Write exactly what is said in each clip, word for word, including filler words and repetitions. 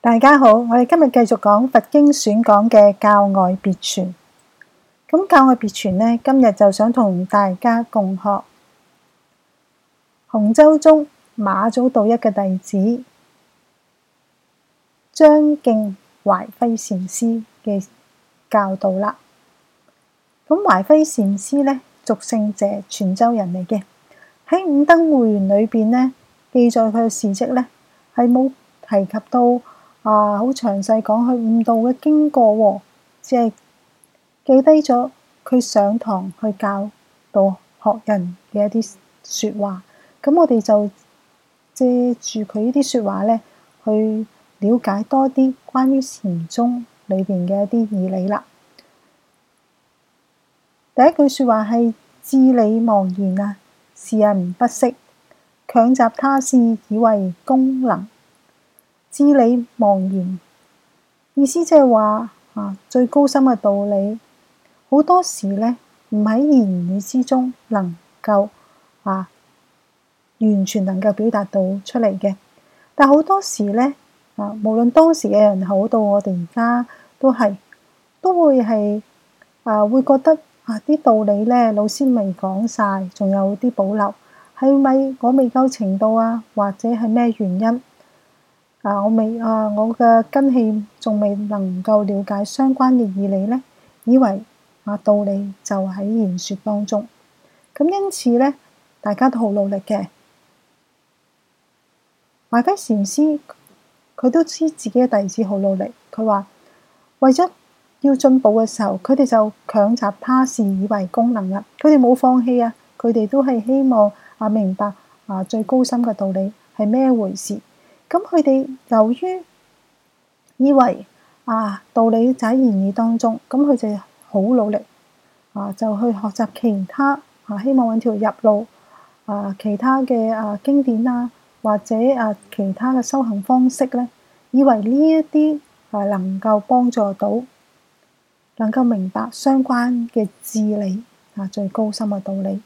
大家好，我哋今日繼續講佛經選講嘅教外別傳。咁教外別傳呢，今日就想同大家共學洪州宗馬祖道一嘅弟子張敬懷輝禪師嘅教導啦。咁懷輝禪師呢，俗姓謝，泉州人嚟嘅。喺五燈會元裏邊呢，記載佢嘅事跡呢，係冇提及到啊，好詳細講佢悟道嘅經過喎，只係記低咗佢上堂去教導學人嘅一啲説話。咁我哋就借住佢呢啲説話咧，去了解多啲關於禪宗裏邊嘅一啲義理啦。第一句説話係智理茫然啊，是人不識，強習他事以為功能。智理茫然，意思即係話啊，最高深嘅道理，好多時咧唔喺言語之中能夠啊完全能夠表達到出嚟嘅。但好多時咧啊，無論當時嘅人好到我哋而家都係都會係啊，會覺得啊啲道理咧老師未講晒，仲有啲保留，係咪我未夠程度啊？或者係咩原因？啊！我未啊，我嘅根器仲未能夠了解相關嘅義理呢，以為啊道理就喺言説當中。咁因此呢，大家都好努力嘅。懷輝禪師佢都知自己嘅弟子好努力，佢話為咗要進步嘅時候，佢哋就強習他事以為功能啦。佢哋冇放棄啊，佢哋都係希望啊明白啊最高深嘅道理係咩回事。咁佢哋由於以為啊道理就喺言語當中，咁佢就好努力啊，就去學習其他啊，希望揾條入路啊，其他嘅啊經典啊，或者啊其他嘅修行方式咧，以為呢一啲啊能夠幫助到，能夠明白相關嘅智理啊最高深嘅道理。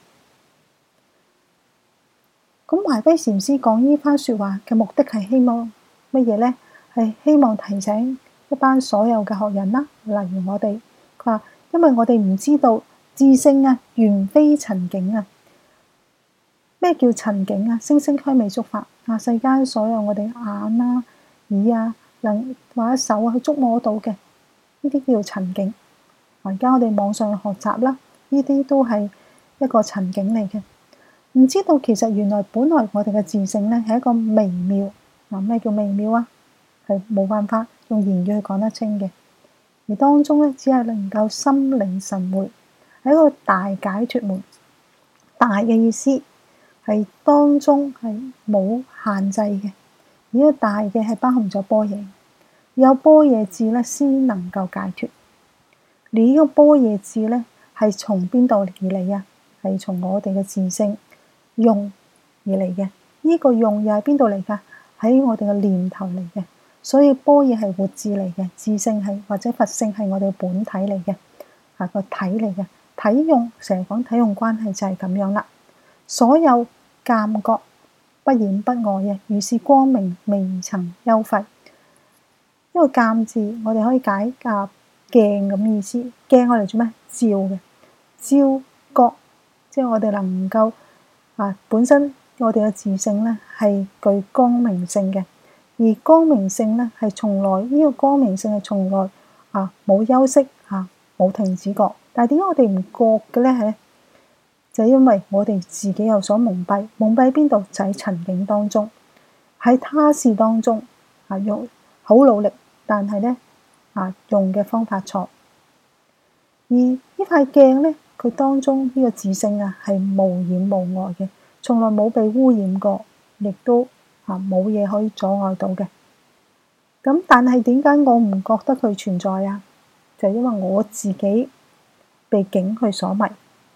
咁懷輝禪師講呢番説話嘅目的係希望乜嘢呢？係希望提醒一班所有嘅學人啦，例如我哋，佢話因為我哋唔知道自性啊，原非塵境啊。咩叫塵境啊？聲聲香味觸法啊，世間所有我哋眼啊、耳啊、能或者手啊去觸摸到嘅，呢啲叫塵境。而家我哋網上學習啦，呢啲都係一個塵境嚟嘅。唔知道其實原來本來我哋嘅自性咧係一個微妙。嗱，咩叫微妙啊？係冇辦法用言語去講得清嘅。而當中咧只係能夠心領神會，係一個大解脫門。大嘅意思係當中係冇限制嘅，而個大嘅係包含咗般若，有般若智咧先能夠解脫。而呢個般若智咧係從邊度而嚟啊？係從我哋嘅自性用而嚟嘅。呢個用又係邊度嚟㗎？喺我哋嘅念頭嚟嘅。所以般若係活智嚟嘅，自性係或者佛性係我哋本體嚟嘅，係個體嚟嘅。體用成日講體用關係就係咁樣啦。所有鑑覺不染不礙嘅，如是光明未曾休廢。呢個鑑字我哋可以解啊鏡咁意思。鏡我哋做咩？照嘅，照覺，即係我哋能夠啊本身我哋嘅自性咧係具光明性嘅，而光明性咧係從來呢、這個光明性係從來啊冇休息啊冇停止過。但係點解我哋唔覺嘅咧？係就係因為我哋自己有所蒙蔽，蒙蔽喺邊度？就喺塵境當中，喺他事當中啊用好努力，但係咧啊用嘅方法錯。而呢塊鏡咧，佢當中呢個自性啊係無染無礙嘅，從來冇被污染過，亦都啊冇嘢可以阻礙到嘅。咁但係點解我唔覺得佢存在啊？就係因為我自己被境佢所迷。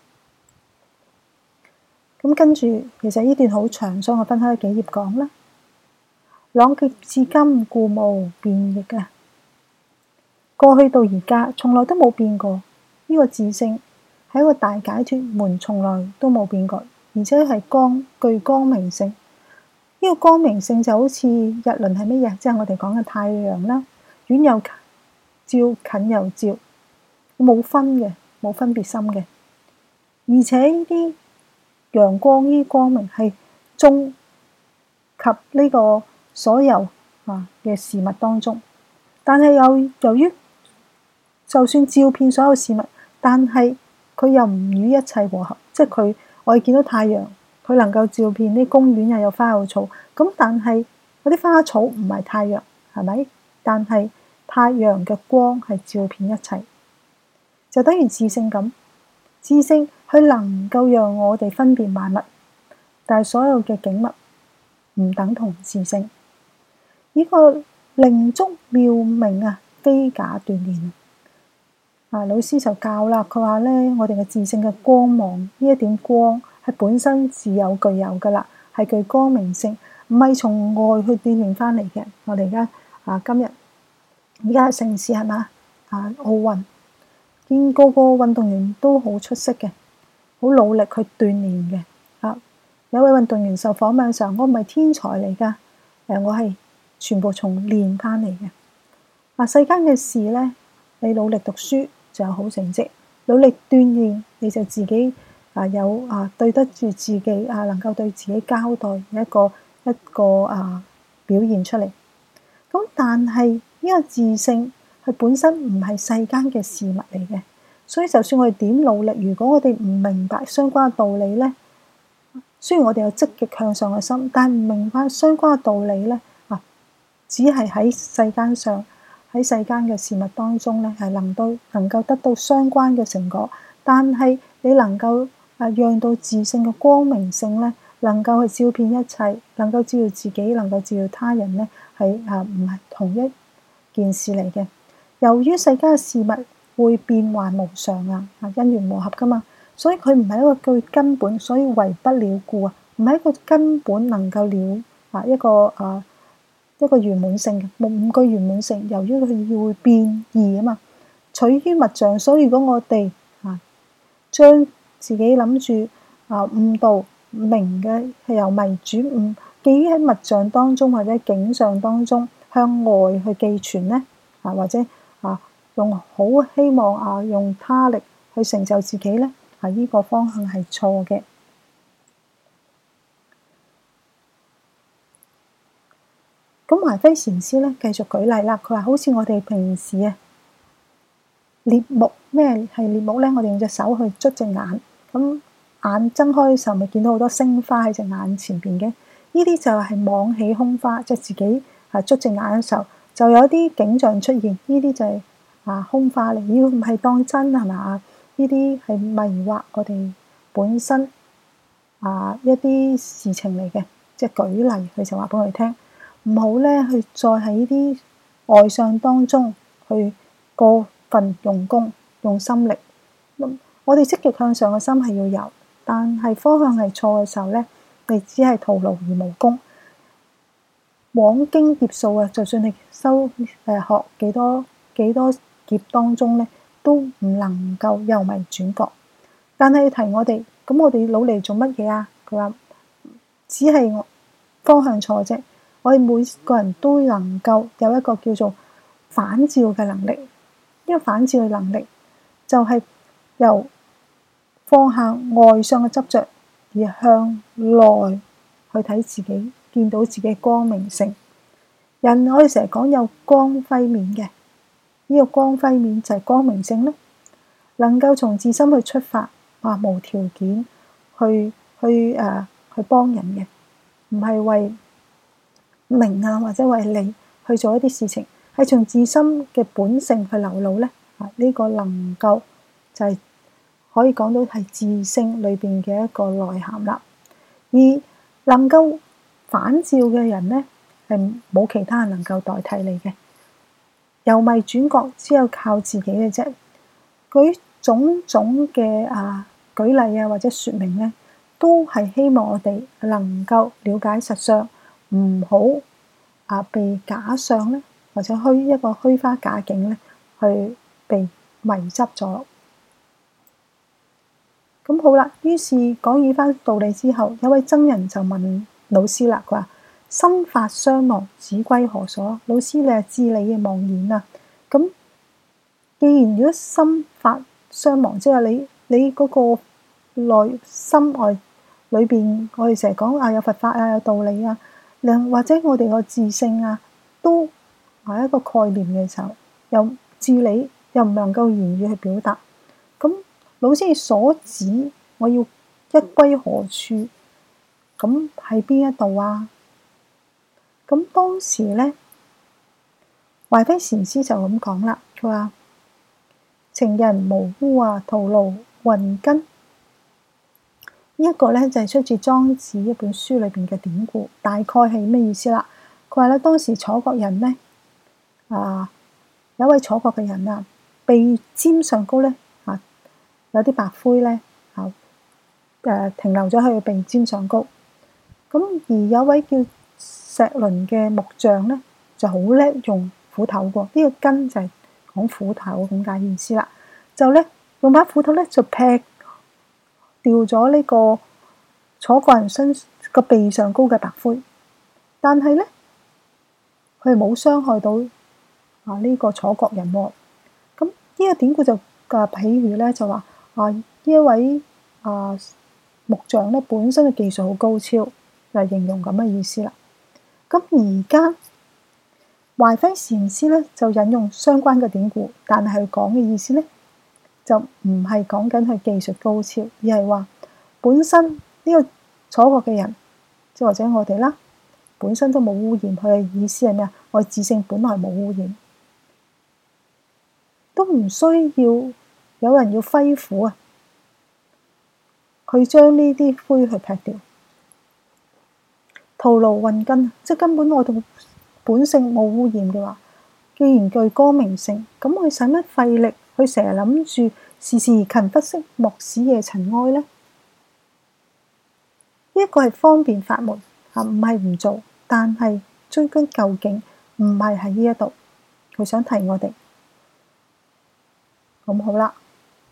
咁跟住，其實呢段好長，所以我分開幾頁講啦。朗極至今，故無變易啊！過去到而家，從來都冇變過。呢個自性係一個大解脫門，從來都冇變過，而且係光具光明性。 呢個光明性就好似日輪係乜嘢？即係我哋講嘅太陽啦，遠又照，近又照，冇分嘅，冇分別心嘅。而且呢啲陽光，呢啲光明係中及呢個所有啊嘅事物當中，但係又由於就算照遍所有事物，但係佢又唔與一切和合，即係佢我哋見到太陽，佢能夠照遍啲公園又有花有草，咁但係嗰啲花草唔係太陽，係咪？但係太陽嘅光係照遍一切，就等於自性咁。自性佢能夠讓我哋分辨萬物，但係所有嘅景物唔等同自性。呢、這個靈觸妙明啊，非假鍛鍊啊！老師就教啦，佢話咧，我哋嘅自性嘅光芒呢一點光係本身自有具有噶啦，係具光明性，唔係從外去鍛鍊翻嚟嘅。我哋而家啊，今日而家嘅城市係嘛啊？奧運見個個運動員都好出色嘅，好努力去鍛鍊嘅。啊，有位運動員受訪問嘅時候，我唔係天才嚟噶，誒，我係全部從練翻嚟嘅。啊，世間嘅事咧，你努力讀書就有好成績，努力鍛鍊你就自己啊有啊對得住自己啊，能夠對自己交代一個一個啊表現出嚟。咁但係呢個自性，佢本身唔係世間嘅事物嚟嘅，所以就算我哋點努力，如果我哋唔明白相關嘅道理咧，雖然我哋有積極向上嘅心，但係唔明白相關嘅道理咧，啊，只係喺世間上喺世間嘅事物當中咧，係能到能夠得到相關嘅成果，但係你能夠啊讓到自性嘅光明性咧，能夠去照遍一切，能夠照耀自己，能夠照耀他人咧，係啊唔係同一件事嚟嘅。由於世間嘅事物會變幻無常啊，啊因緣和合噶嘛，所以佢唔係一個最根本，所以為不了故啊，唔係一個根本能夠了啊一個啊一個圓滿性嘅，冇五句圓滿性。由於佢要會變異啊嘛，取於物象，所以如果我哋啊將自己諗住啊悟道明嘅係由迷轉悟，寄於喺物象當中或者景象當中向外去寄存咧啊，或者啊用好希望啊用他力去成就自己咧，啊呢個方向係錯嘅。咁華輝禪師咧繼續舉例啦，佢話好似我哋平時啊獵目，咩係獵目咧？我哋用隻手去捽隻眼，咁眼睜開嘅時候咪見到好多星花喺隻眼前邊嘅，呢啲就係妄起空花，即係自己啊捽隻眼嘅時候就有啲景象出現，呢啲就係啊空花嚟，要唔係當真係嘛？呢啲係迷惑我哋本身啊一啲事情嚟嘅，即係舉例，佢就話俾我哋聽，唔好咧去再喺呢啲外相當中去過分用功用心力。我哋積極向上嘅心係要有，但係方向係錯嘅時候咧，你只係徒勞而無功。往經劫數啊，就算你修誒、呃、學幾多幾多劫當中咧，都唔能夠由迷轉覺。但係提我哋，咁我哋努力做乜嘢啊？佢話只係方向錯啫。我哋每個人都能夠有一個叫做反照嘅能力。呢個反照嘅能力就係由放下外相嘅執着，而向內去睇自己，見到自己光明性。人我哋成日講有光輝面嘅，呢個光輝面就係光明性咯。能夠從自心去出發，啊無條件去去誒、呃、去幫人嘅，唔係為名啊或者為利去做一啲事情，係從自心嘅本性去流露咧。啊，呢個能夠就係可以講到係自性裏邊嘅一個內涵啦。而能夠反照嘅人咧，係冇其他人能夠代替你嘅。由迷轉覺，只有靠自己嘅啫。舉種種嘅啊舉例啊或者説明咧，都係希望我哋能夠了解實相，唔好啊被假相咧或者虛一個虛花假境咧去被迷執咗。咁好啦，於是講完番道理之後，有位僧人就問老師啦，佢話： 心法相忘，子歸何所？老師你係知理嘅忘言啊！咁既然如果心法相忘，即係你你嗰個內心外裏邊，我哋成日講啊有佛法啊有道理啊，另或者我哋個自性啊，都係一個概念嘅時候，又知理又唔能夠言語去表達，咁老師所指我要一歸何處？咁喺邊一度啊？咁當時咧，懷輝禪師就咁講啦，佢話情人無污啊，徒勞運根。呢一個咧就係出自莊子一本書裏邊嘅典故，大概係咩意思啦？佢話咧當時楚國人咧啊，有一位楚國嘅人啊，鼻尖上高咧啊有啲白灰咧啊誒停留咗喺佢鼻尖上高。咁而有位叫石倫嘅木匠咧，就好叻用斧頭喎。呢、這個根就係講斧頭咁解意思啦。就咧用把斧頭咧就劈掉咗呢個楚國人身個鼻上高嘅白灰，但係咧佢係冇傷害到啊呢個楚國人喎。咁呢個典故就嘅譬喻咧就話啊呢一位啊木匠咧本身嘅技術好高超，嚟形容咁嘅意思啦。咁而家懷輝禪師咧就引用相關嘅典故，但係佢講嘅意思咧就唔係講緊佢技術高超，而係話本身呢個楚國嘅人，即或者我哋啦，本身都冇污染。佢嘅意思係咩啊？我自性本來冇污染，都唔需要有人要揮斧啊，佢將呢啲灰去劈掉。徒勞運根，即係根本我哋本性冇污染嘅話，既然具光明性，咁佢使乜費力？佢成日諗住時時勤拂拭，莫使夜塵埃呢？呢一個係方便法門啊，唔係唔做，但係追根究竟唔係喺呢一度。佢想提我哋，咁好啦。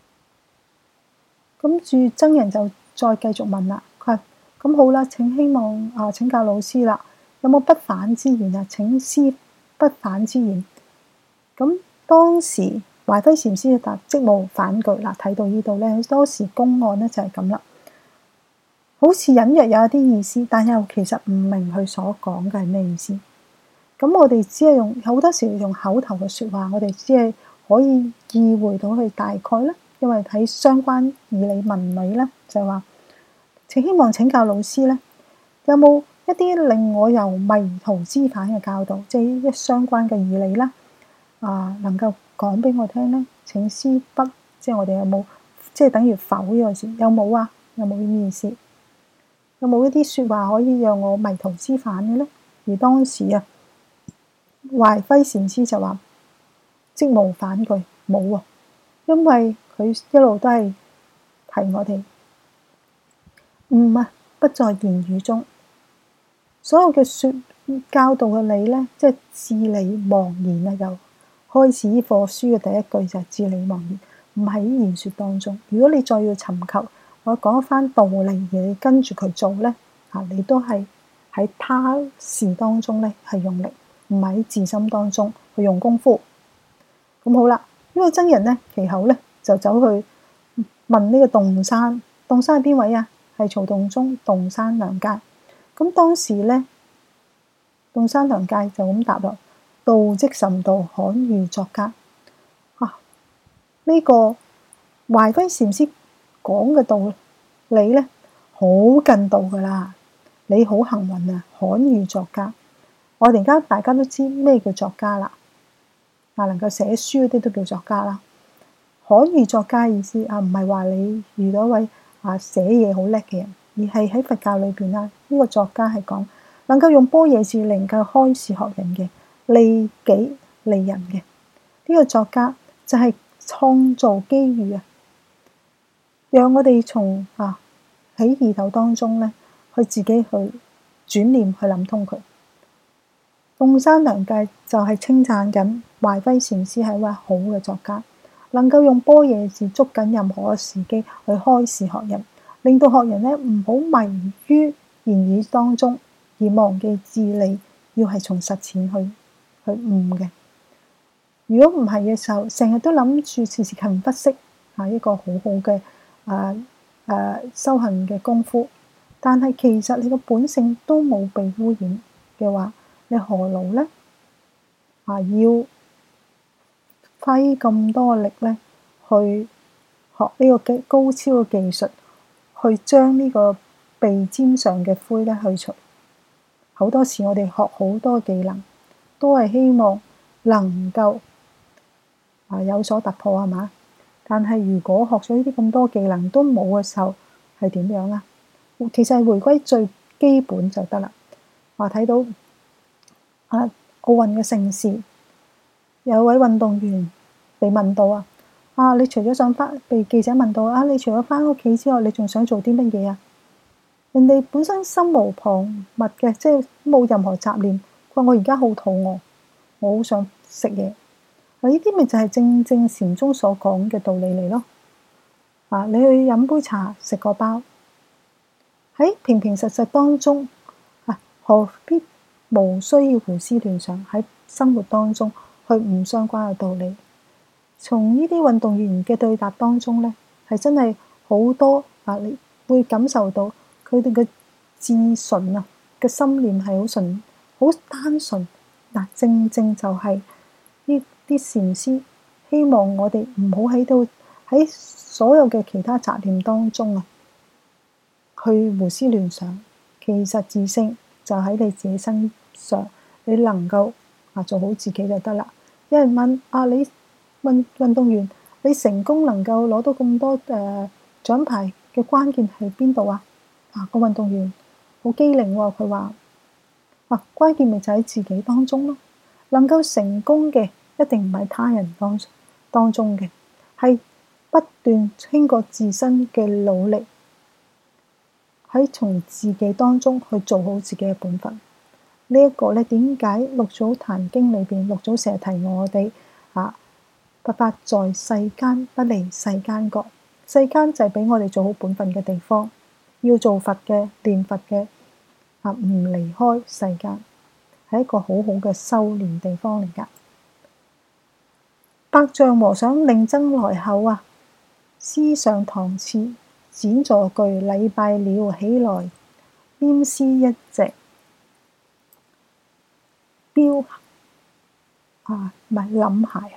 咁住僧人就再繼續問啦，佢話咁好啦，請希望啊請教老師啦，有冇不反之言啊？請施不反之言。咁當時懷輝禪師就答即無反句啦。睇到呢度咧，當時公案咧就係咁啦，好似隱約有一啲意思，但又其實唔明佢所講嘅係咩意思。咁我哋只係用好多時用口頭嘅説話，我哋只係可以意會到佢大概咧，因為喺相關義理文理咧就係話。請希望請教老師咧，有冇一啲令我由迷途知返嘅教導，即係一相關嘅義理啦，啊，能夠講俾我聽咧？請施不，即係我哋有冇，即係等於否呢個字，有冇啊？有冇呢啲意思？有冇一啲説話可以讓我迷途知返嘅咧？而當時啊，懷輝禪師就話即無反句，冇啊，因為佢一路都係提我哋。悟啊，不在言語中。所有嘅說教導嘅理咧，即係至理忘言啊！由開始呢課書嘅第一句就係至理忘言，唔喺言說當中。如果你再要尋求我講一番道理，而你跟住佢做咧，啊，你都係喺他事當中咧係用力，唔喺自心當中去用功夫。咁好啦，呢個僧人咧，其後咧就走去問呢個洞山，洞山係邊位啊？係曹洞宗洞山良介。咁當時咧，洞山良介就咁答咯：道即甚道，罕遇作家。啊，呢、這個懷輝禪師講嘅道理咧，好近道噶啦。你好幸運啊，罕遇作家。我哋而家大家都知咩叫作家啦，啊，能夠寫書嗰啲都叫作家啦。罕遇作家意思啊，唔係話你遇到一位啊寫嘢好叻嘅人，而係喺佛教裏邊啦，呢、這個作家係講能夠用般若智能夠開示學人嘅，利己利人嘅。呢、這個作家就係創造機遇啊，讓我哋從啊喺意頭當中咧，去自己去轉念去諗通佢。洞山良介就係稱讚緊懷輝禪師係一位好嘅作家，能夠用般若智捉緊任何嘅時機去開示學人，令到學人咧唔好迷於言語當中， 而忘記自利，要係從實踐去去悟嘅。如果唔係嘅時候，成日都諗住時時勤不息，係一個好好嘅誒誒修行嘅功夫，但係其實你個本性都冇被污染嘅話，你何勞咧？啊，要揮咁多力咧，去學呢個嘅高超嘅技術，去將呢個鼻尖上嘅灰咧去除。好多時我哋學好多技能，都係希望能夠啊有所突破，係嘛？但係如果學咗呢啲咁多技能都冇嘅時候，係點樣啊？其實係回歸最基本就得啦。話睇到啊奧運嘅盛事，有位運動員被問到啊，啊你除咗想翻，被記者問到啊，你除咗翻屋企之外，你仲想做啲乜嘢啊？人哋本身心無旁騖嘅，即係冇任何雜念。佢話我而家好肚餓，我好想食嘢。嗱，呢啲咪就係正正禪宗所講嘅道理嚟咯。啊，你去飲杯茶，食個包，喺平平實實當中，啊，何必無需要胡思亂想喺生活當中去唔相關嘅道理？從呢啲運動員嘅對答當中咧，係真係好多啊！你會感受到佢哋嘅至純啊嘅心念係好純、好單純。嗱，正正就係呢啲禪師希望我哋唔好喺度喺所有嘅其他雜念當中啊，去胡思亂想。其實自性就喺你自己身上，你能夠啊做好自己就得啦。有人問啊，你運運動員，你成功能夠攞到咁多誒、呃、獎牌嘅關鍵係邊度啊？啊，個運動員好機靈喎，佢話啊，關鍵咪就喺自己當中咯。能夠成功嘅一定唔係他人當當中嘅，係不斷經過自身嘅努力，喺從自己當中去做好自己嘅本分。這個、呢一個咧，點解六祖壇經裏邊六祖成日提我哋啊？佛法在世間，不離世間覺。世間就係俾我哋做好本分嘅地方，要做佛嘅、練佛嘅啊，唔離開世間，係一個好好嘅修練地方嚟㗎。百丈和尚令僧來後啊，師上堂次，展座具，禮拜了，起來拈絲一隻標啊，唔係諗鞋。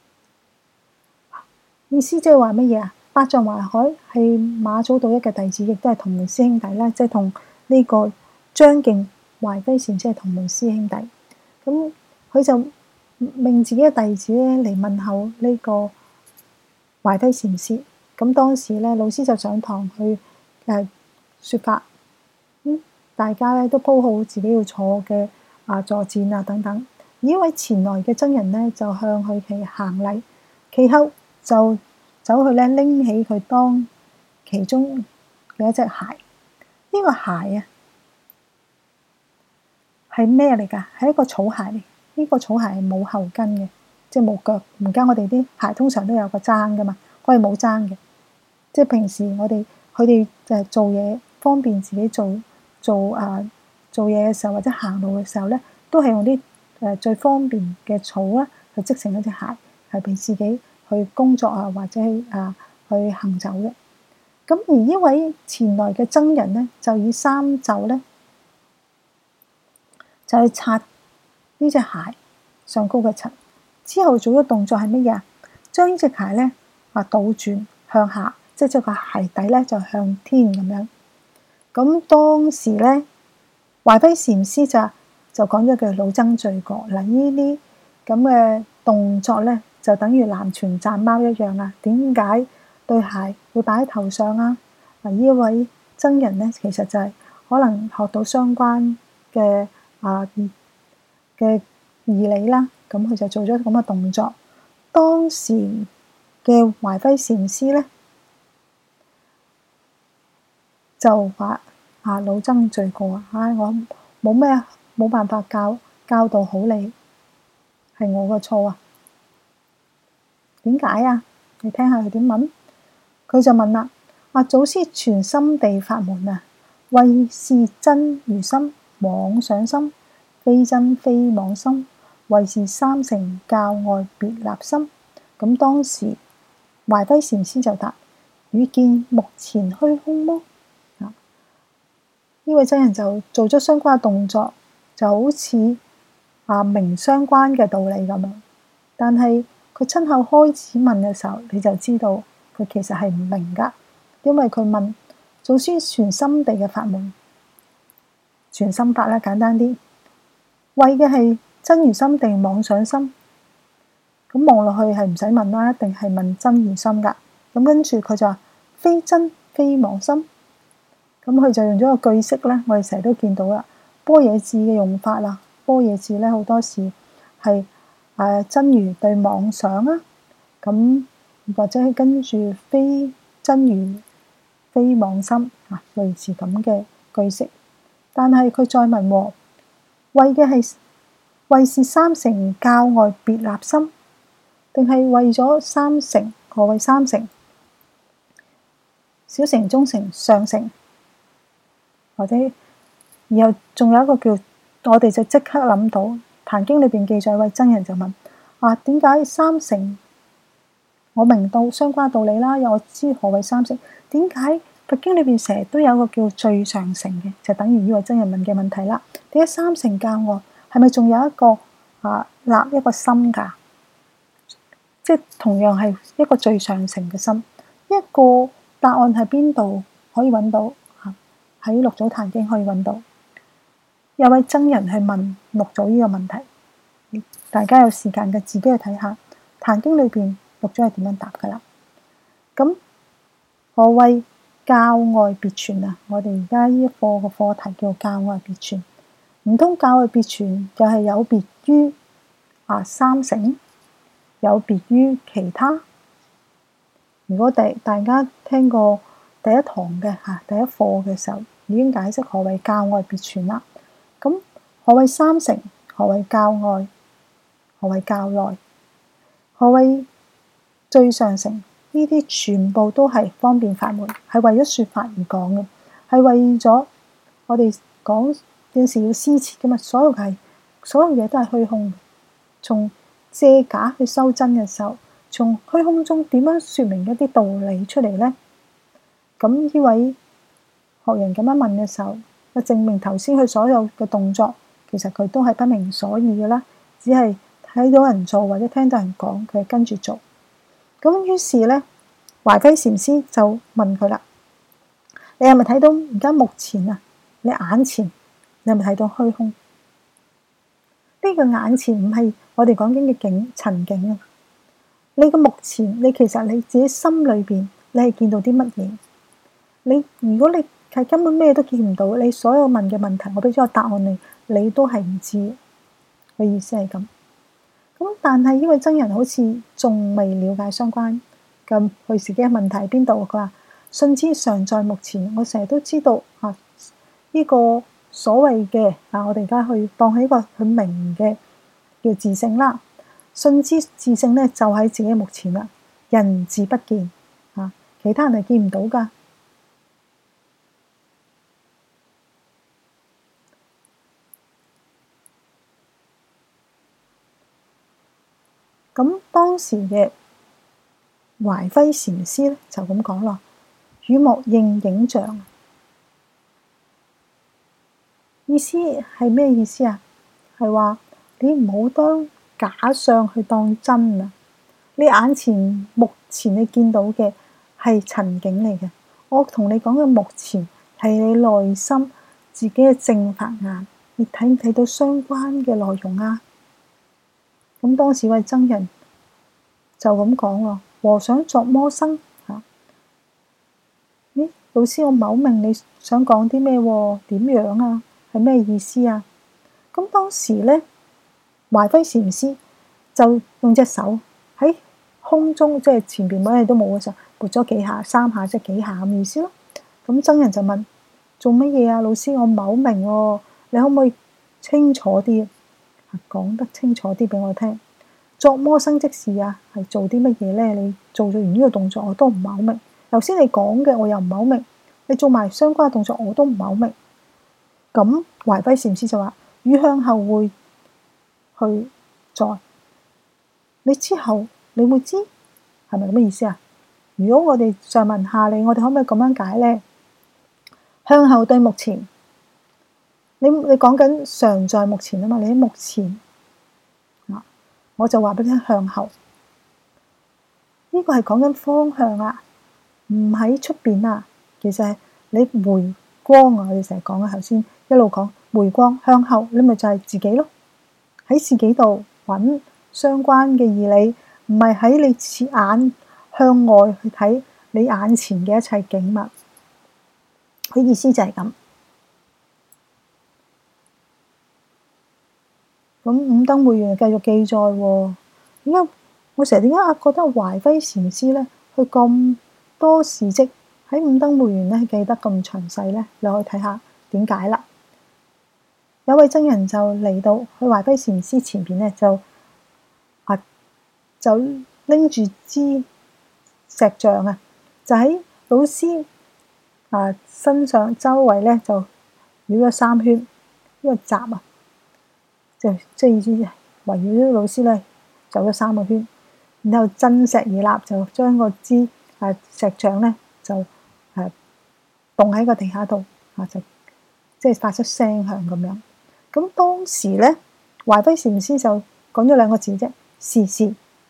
意思即係話乜嘢啊？百丈懷海係馬祖道一嘅弟子，亦都係同門師兄弟啦，即係同呢個張敬懷輝禪師係同門師兄弟。咁佢就命自己嘅弟子咧嚟問候呢個懷輝禪師。咁當時咧，老師就上堂去誒、呃、説法，咁大家咧都鋪好自己要坐嘅啊坐墊啊等等。而呢位前來嘅僧人咧就向佢哋行禮，其後就走去咧拎起佢當其中嘅一隻鞋。呢、這個鞋啊係咩嚟㗎？係一個草鞋嚟。呢、這個草鞋係冇後跟嘅，即係冇腳。而家我哋啲鞋通常都有個踭㗎嘛，我係冇踭嘅。即係平時我哋佢哋誒做嘢方便自己做做啊做嘢嘅時候，或者行路嘅時候咧，都係用啲誒最方便嘅草啊去織成一隻鞋，係俾自己去工作啊，或者去啊去行走嘅。咁而呢位前來嘅僧人咧，就以衫袖咧就去擦呢隻鞋上高嘅塵，之後做咗動作係乜嘢啊？將呢隻鞋咧啊倒轉向下，即係個鞋底咧就向天咁樣。咁當時咧，懷輝禪師就就講咗句老僧罪過嗱，呢啲咁嘅動作咧，就等於南拳讚貓一樣啦。點解對鞋會擺喺頭上啊？嗱，呢位僧人咧，其實就係可能學到相關嘅啊嘅義理啦，咁佢就做咗咁嘅動作。當時嘅懷輝禪師咧就話啊，老僧罪過啊，唉，我冇咩冇辦法教教導好你，係我個錯啊。點解啊？你聽下佢點問。佢就問啦：啊，祖師傳心地法門啊，為是真如心， 妄想心，非真非妄心，謂是三乘教外別立心。咁當時懷輝禪師就答：汝見目前虛空麼？呢位僧人就做咗相關嘅動作，就好似啊明相關嘅道理咁樣。但係佢親口開始問嘅時候，你就知道佢其實係唔明噶，因為佢問祖師傳心地嘅法門，傳心法啦，簡單啲，為嘅係真如心定妄想心？咁望落去係唔使問啦，一定係問真如心噶。咁跟住佢就話非真非妄心。咁佢就用咗個句式咧，我哋成日都見到啦。般若智嘅用法啦，般若智咧好多時係誒真如對妄想啊，咁或者係跟住非真如非妄心啊，類似咁嘅句式。但係佢再問喎，為嘅係為是三乘教外別立心，定係為咗三乘？何謂三乘？小乘、中乘、上乘。或者，然後仲有一個叫，我哋就即刻諗到《壇經》裏邊記載，位僧人就問：啊，點解三乘？我明到相關道理啦，又我知何謂三乘，點解佛經裏邊成日都有個叫最上乘嘅？就等於呢位僧人問嘅問題啦。點解三乘教外？係咪仲有一個啊立一個心㗎？即係同樣係一個最上乘嘅心。一個答案喺邊度可以揾到？喺《六祖壇經》可以揾到，有位僧人去問六祖呢個問題，大家有時間嘅自己去睇下《壇經》裏邊六祖係點樣答噶啦。咁何謂教外別傳啊？我哋而家呢一課嘅課題叫教外別傳，唔通教外別傳就係有別於啊三乘，有別於其他？如果第大家聽過第一堂嘅嚇第一課嘅時候，已經解釋何謂教外別傳啦。咁何謂三乘？何謂教外？何謂教內？何謂最上乘？呢啲全部都係方便法門，係為咗説法而講嘅，係為咗我哋講件事要施設噶嘛。所有係所有嘢都係虛空，從借假去修真嘅時候，從虛空中點樣説明一啲道理出嚟呢？咁呢位學人咁樣問嘅時候，就證明頭先佢所有嘅動作，其實佢都係不明所以嘅啦，只係睇到人做或者聽到人講，佢跟住做。咁於是咧，懷輝禪師就問佢啦：你係咪睇到而家目前啊？你眼前你係咪睇到虛空？呢個眼前唔係我哋講緊嘅景塵景啊！你個目前，你其實你自己心裏邊，你係見到啲乜嘢？你如果你係根本咩都見唔到，你所有問嘅問題，我俾咗個答案你，你都係唔知嘅意思係咁。咁但係呢位僧人好似仲未了解相關咁佢自己嘅問題喺邊度？佢話：信之常在目前。我成日都知道啊，呢個所謂嘅啊，我哋而家去當係一個佢明嘅叫自性啦。信之自性咧，就喺自己目前啦，人自不見啊，其他人係見唔到噶。咁當時嘅懷輝禪師咧就咁講咯：汝莫認影像。意思係咩意思啊？係話你唔好當假相去當真啊！你眼前目前你見到嘅係塵境嚟嘅，我同你講嘅目前係你內心自己嘅正法眼，你睇唔睇到相關嘅內容啊？咁當時位僧人就咁講喎：和尚作魔生嚇？咦，老師我唔係好明你想講啲咩喎？點樣啊？係咩意思啊？咁當時咧，懷輝禪師就用隻手喺空中，即係前邊乜嘢都冇嘅時候，撥咗幾下，三下即係幾下咁意思咯。咁僧人就問：做乜嘢啊？老師我唔係好明喎，你可唔可以清楚啲啊？講得清楚啲俾我聽。作魔生即是啊，係做啲乜嘢咧？你做咗完呢個動作，我都唔係好明。頭先你講嘅我又唔係好明，你做埋相關嘅動作我都唔係好明。 咁懷輝禪師就話：汝向後會去在，你之後你會知，係咪咁嘅意思啊？如果我哋上文下理，我哋可唔可以咁樣解呢？向後對目前，你你講緊常在目前啊嘛，你喺目前啊，我就話俾你聽向後，呢個係講緊方向啊，唔喺出邊啊。其實係你回光啊，我哋成日講啊，頭先一路講回光向後，你咪就係自己咯，喺自己度揾相關嘅義理，唔係喺你切眼向外去睇你眼前嘅一切景物。佢意思就係咁。咁五燈會員繼續記載喎，點解我成日點解啊覺得懷輝禪師咧，佢咁多事蹟喺五燈會員咧記得咁詳細咧？你可以睇下點解啦。有位僧人就嚟到去懷輝禪師前邊咧，就啊就拎住支石像啊，就喺老師啊身上周圍咧就繞咗三圈，呢個閘啊。即即意思圍繞咗老師咧走咗三個圈，然後震石而立，就將個支啊石像咧就誒棟喺個地下度啊，就即係發出聲響咁樣。咁當時咧，懷輝禪師就講咗兩個字啫，是是。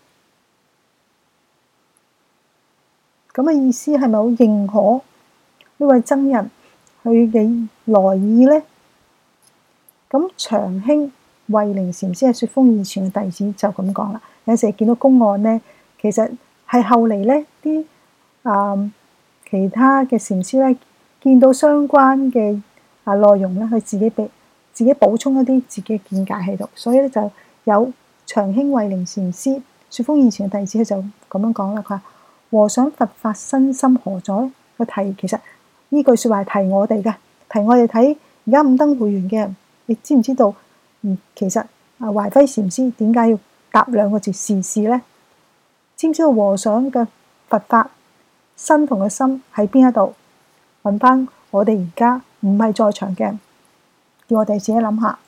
咁嘅意思係咪好認可呢位僧人佢嘅來意咧？咁長興慧靈禪師係說風義傳嘅弟子就咁講啦。有時見到公案咧，其實係後嚟咧啲啊其他嘅禪師咧見到相關嘅啊內容咧，佢自己俾自己補充一啲自己嘅見解喺度，所以咧就有長興慧靈禪師說風義傳嘅弟子佢就咁樣講啦。佢話：和尚佛法身心何在？個題其實呢句説話係提我哋嘅，提我哋睇而家五燈會員嘅人，你知唔知道？嗯，其實啊，懷輝禪師點解要答兩個字是是咧？知唔知道和尚嘅佛法身同個心喺邊一度？問翻我哋而家唔係在場嘅人，叫我哋自己諗下。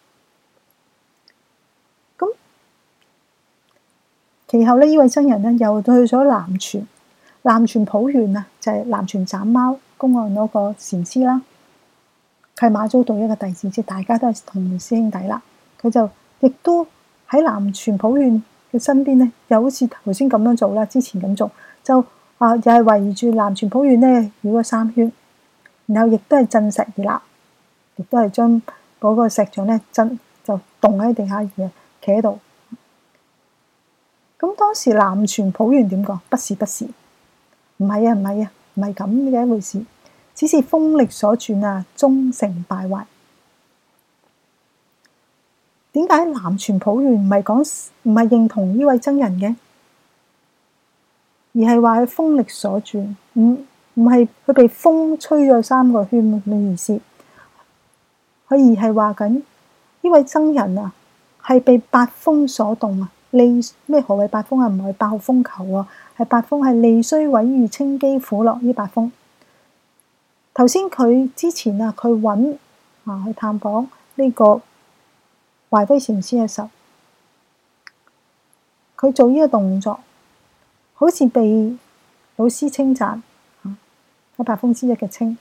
咁其後咧，呢位僧人咧又去咗南傳，南傳普賢啊，就係、是、南傳斬貓公案嗰個禪師啦。佢係馬祖道一個弟子，即係大家都係同門師兄弟啦。佢就亦都喺南傳普賢嘅身邊咧，又好似頭先咁樣做啦，之前咁做，就啊又係圍住南傳普賢咧繞咗三圈，然後亦都係震石而立，亦都係將嗰個石像咧震就棟喺地下而企喺度。咁當時南傳普賢點講？不是不是，唔係啊唔係啊，唔係咁嘅一回事。只是風力所轉啊，終成敗壞。點解南傳普賢唔係講唔係認同呢位僧人嘅，而係話佢風力所轉，唔唔係佢被風吹咗三個圈咁嘅意思。佢而係話緊呢位僧人啊，係被八風所動啊。利咩？何謂八風啊？唔係八號風球啊，係八風係利衰毀譽稱譏苦樂呢八風。頭先佢之前啊，佢揾啊去探訪呢個懷輝禪師嘅時候，佢做呢個動作，好似被老師稱讚啊，喺八風之一嘅稱，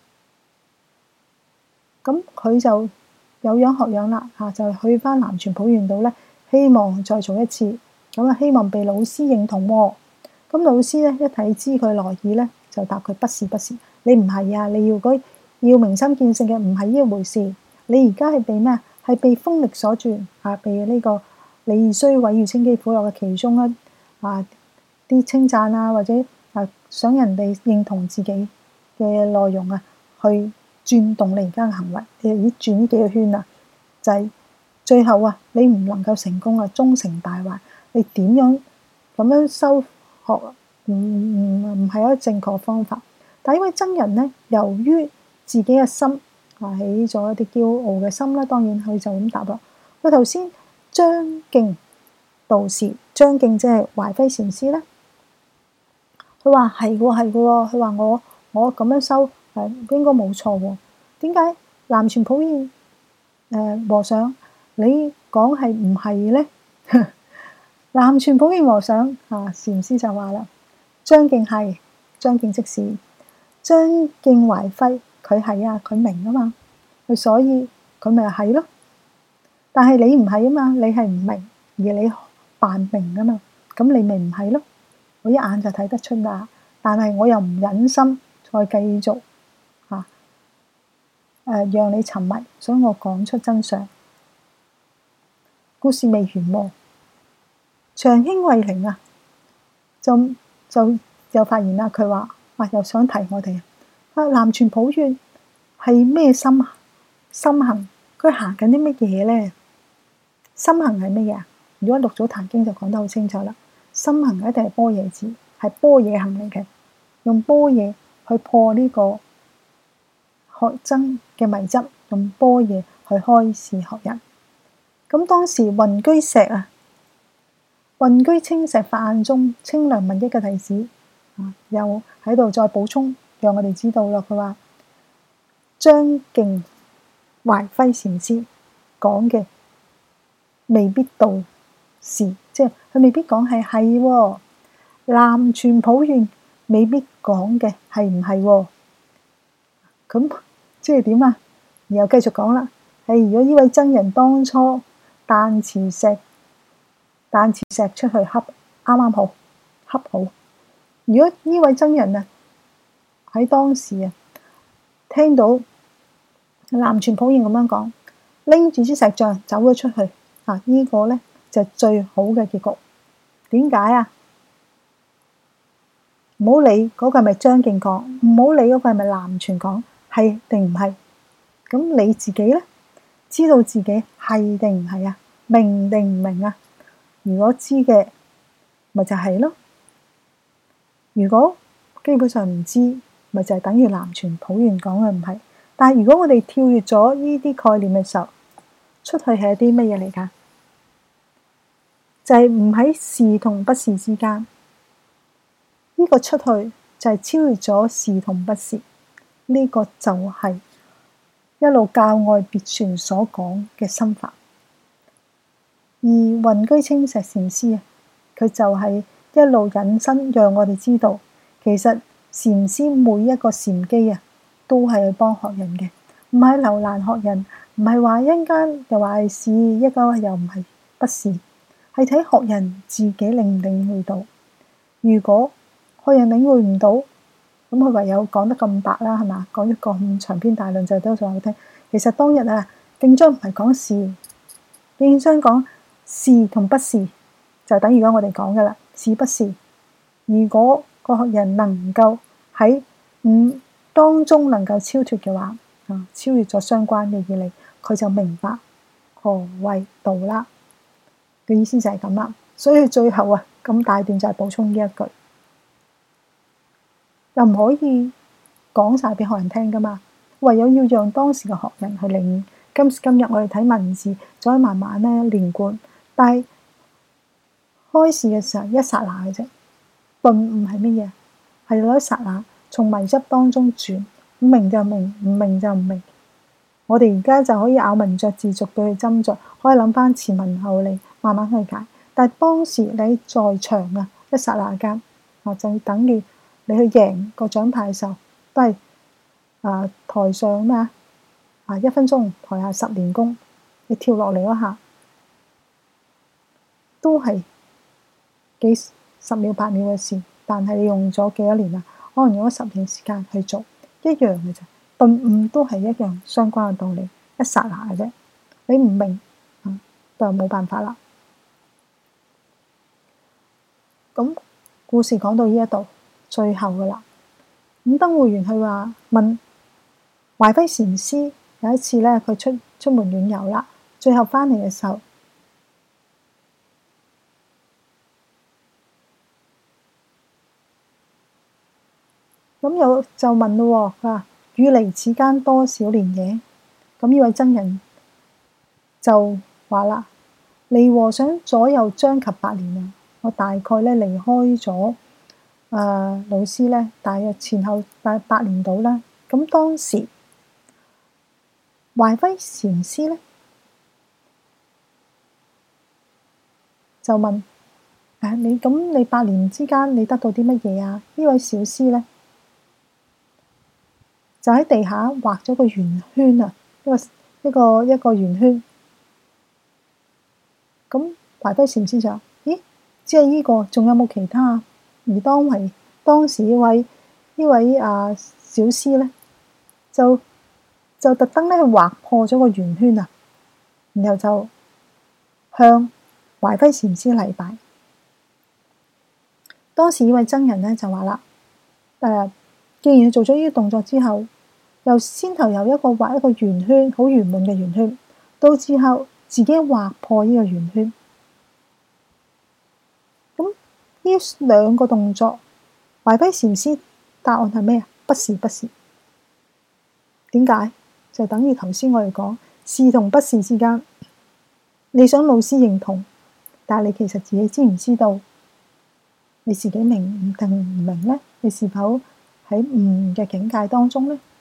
咁佢就有樣學樣啦嚇，就去翻南傳普賢度咧，希望再做一次，咁啊希望被老師認同喎。咁老師咧一睇知佢來意咧，就答佢不是不是。你唔係啊！你要嗰要明心見性嘅，唔係呢一回事。你而家係被咩？係被風力所轉啊！被呢個利衰毀譽稱譏苦樂嘅其中一啊啲稱讚啊，或者啊想人哋認同自己嘅內容啊，去轉動你而家嘅行為。你已轉呢幾個圈啊，就係、是、最後啊，你唔能夠成功啊，終成敗壞。你點樣咁樣修學？唔唔唔係一個正確方法。但呢位僧人咧，由於自己嘅心啊起咗一啲驕傲嘅心啦，當然佢就咁答啦。佢頭先張敬道士，張敬即係懷輝禪師咧，佢話係喎係喎，佢話我我咁樣修係應該冇錯喎。點解南傳普賢誒和尚，你講係唔係咧？南傳普賢和尚啊，禪師就話啦：張敬係，張敬即是張敬懷輝，佢係啊，佢明啊嘛，佢所以佢咪係咯。但係你唔係啊嘛，你係唔明，而你扮明啊嘛，咁你咪唔係咯。我一眼就睇得出啦，但係我又唔忍心再繼續嚇誒、呃、讓你沉迷，所以我講出真相。故事未完喎，長兄慧靈啊，就就又發現啦，佢話啊又想提我哋啊，南傳普賢係咩心啊？心行，佢行緊啲乜嘢咧？心行係乜嘢啊？如果六祖壇經就講得好清楚啦，心行一定係般若字，係般若行嚟嘅，用般若去破呢個學僧嘅迷執，用般若去開示學人。咁當時雲居石啊，雲居青石法眼中清涼聞一嘅弟子啊，又喺度再補充，讓我哋知道咯。佢話張敬懷輝禪師講嘅未必到是，即係佢未必講係係喎。南傳普賢未必講嘅係唔係喎？咁即係點啊？然後繼續講啦。係如果呢位僧人當初彈磁石彈磁石出去恰啱啱好恰好。如果呢位僧人啊喺當時啊聽到南傳普賢咁樣講，拎住支石杖走咗出去啊，呢個咧就係最好嘅結局。點解啊？唔好理嗰個係咪張敬講，唔好理嗰個係咪南傳講，係定唔係？咁你自己咧，知道自己係定唔係啊？明定唔明啊？如果知嘅，咪就係咯。如果基本上唔知，咪就係等於南傳普賢講嘅唔係。但係如果我哋跳越咗呢啲概念嘅時候，出去係啲乜嘢嚟㗎？就係唔喺是同不是之間。呢個出去就係超越咗是同不是。呢個就係一路教外別傳所講嘅心法。而雲居青石禪師啊，佢就係一路引申，讓我哋知道，其實禪師每一個禪機啊，都係去幫學人嘅，唔係留難學人，唔係話一間又話係是，一間又唔係不是，係睇學人自己領唔領會到。如果學人領會唔到，咁佢唯有講得咁白啦，係嘛？講一個咁長篇大論就都想好聽。其實當日啊，敬章唔係講是，敬章講是同不是，就等於咗我哋講嘅啦，是不是？如果個學人能夠喺五當中能夠超脫嘅話，啊，超越咗相關嘅義理，佢就明白何謂道啦。嘅意思就係咁啦。所以最後啊，咁大段就係補充呢一句。又唔可以講晒俾學人聽噶嘛，唯有要讓當時嘅學人去領。今時今日我哋睇文字，再慢慢咧連貫，但係開示嘅時候一剎那嘅啫。頓悟係乜嘢？係攞一剎那從迷執當中轉，明就明，唔明就唔明。我哋而家就可以咬文嚼字，逐句去斟酌，可以諗翻前文後理，慢慢去解。但係當時你在場啊，一剎那間啊，就等於你去贏個獎牌嘅時候，都係啊台上咩啊啊一分鐘，台下十年功。你跳落嚟嗰下，都係幾十秒八秒嘅事，但係你用咗幾多年啊？可能用咗十年時間去做，一樣嘅啫。頓悟都係一樣相關嘅道理，一剎那嘅啫。你唔明啊，就冇辦法啦。咁故事講到呢一度。最後噶啦，咁燈會元佢話問懷輝禪師有一次咧，佢出出門遠遊啦，最後翻嚟嘅時候，咁有就問咯，佢話汝離此間多少年嘢？咁呢位僧人就話啦，離和尚左右將及八年啊，我大概咧離開咗。誒、呃、老師咧，大約前後大八年到啦。咁當時懷輝禪師咧就問：誒，你咁你八年之間你得到啲乜嘢啊？呢位小師咧就喺地下畫咗個圓圈啊，一個一個一個圓圈。咁懷輝禪師就話：咦，只係呢個，仲有冇其他啊？而當為當時呢位呢位啊小師咧，就就特登咧去劃破咗個圓圈啊，然後就向懷輝禪師禮拜。當時呢位僧人咧就話啦：誒，既然你做咗呢啲動作之後，由先頭由一個畫一個圓圈，好圓滿嘅圓圈，到之後自己劃破呢個圓圈，咁呢兩個動作，懷輝禪師答案係咩啊？不是，不是。點解？就等於頭先我哋講是同不是之間，你想老師認同，但係你其實自己知唔知道？你自己明定唔明呢？你是否喺悟嘅境界當中呢？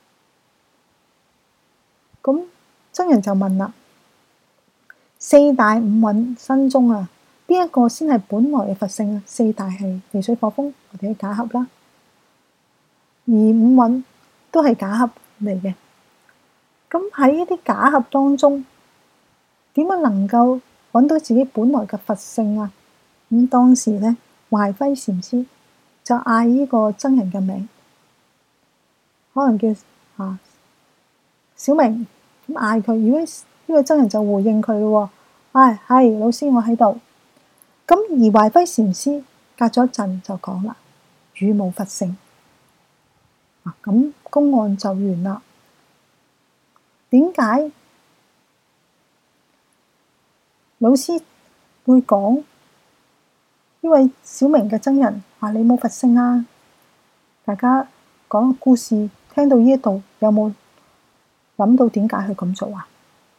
咁僧人就問啦：四大五蘊身中啊，邊一個先係本來嘅佛性啊？四大係地水火風，我哋嘅假合啦，而五蘊都係假合嚟嘅。咁喺呢啲假合當中，點樣能夠揾到自己本來嘅佛性啊？咁當時咧，懷輝禪師就嗌呢個僧人嘅名，可能叫啊小明，咁嗌佢。如果呢個僧人就回應佢咯，唉，係老師，我喺度。咁而懷輝禪師隔咗一陣就講啦：汝冇佛性。啊，咁公案就完啦。點解老師會講呢位小明嘅僧人話你冇佛性啊？大家講個故事，聽到呢一度有冇諗到點解佢咁做啊？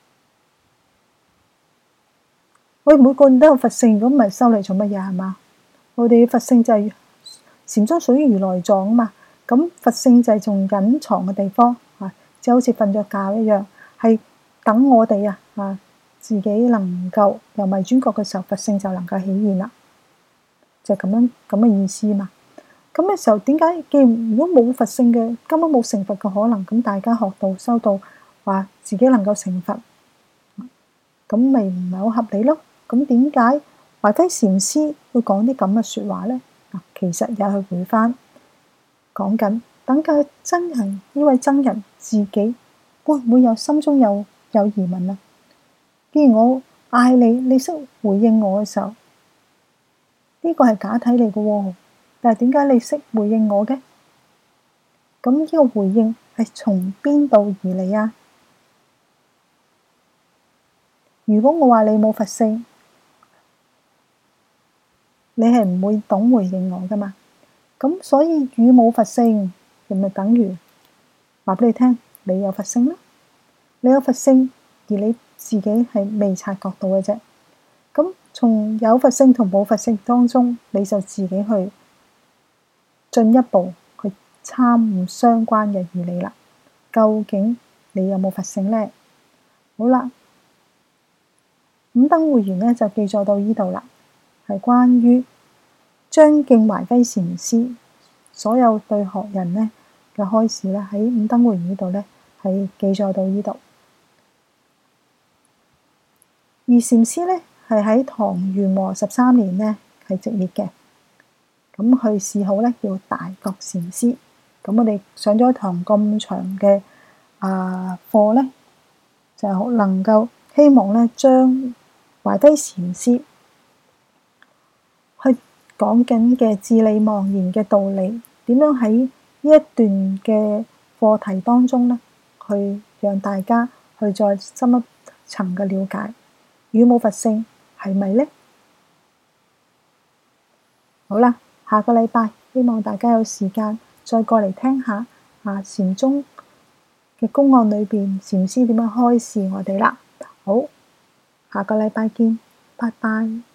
我哋每個人都有佛性，咁咪修嚟做乜嘢係嘛？我哋嘅佛性就係禪宗屬於如來藏啊嘛。咁佛性就係仲隱藏嘅地方啊，就好似瞓咗覺一樣，係等我哋啊啊自己能夠由迷轉覺嘅時候，佛性就能夠起現啦。就係咁樣咁嘅意思嘛。咁嘅時候，點解既然如果冇佛性嘅，根本冇成佛嘅可能，咁大家學到修到話自己能夠成佛，咁咪唔係好合理咯？咁點解懷輝禪師會講啲咁嘅説話咧？啊，其實又係回翻講緊，等個僧人呢位僧人自己會唔會有心中有有疑問啊？既然我嗌你，你識回應我嘅時候，呢個係假體嚟嘅喎，但係點解你識回應我嘅？咁呢個回應係從邊度而嚟啊？如果我話你冇佛性，你係唔會懂回應我噶嘛？咁所以汝冇佛性，係咪等於話俾你聽，你有佛性啦？你有佛性，而你自己係未察覺到嘅啫。咁從有佛性同冇佛性當中，你就自己去進一步去參悟相關嘅義理啦。究竟你有冇佛性呢？好啦，五燈會元咧就記載到呢度啦，係關於張敬懷輝禪師所有對學人咧嘅開示咧，喺五燈會元呢度咧係記載到呢度。而禪師咧係喺唐元和十三年咧係直譯嘅，咁佢謚號咧叫大覺禪師。咁我哋上咗一堂咁長嘅啊課咧，就能夠希望咧將懷輝禪師去講緊嘅至理妄言嘅道理，點樣喺呢一段嘅課題當中咧，去讓大家去再深一層嘅了解，汝冇佛性係咪呢？好啦，下個禮拜希望大家有時間再過嚟聽下啊禪宗嘅公案裏邊禪師點樣開示我哋啦。好，下個禮拜見，拜拜。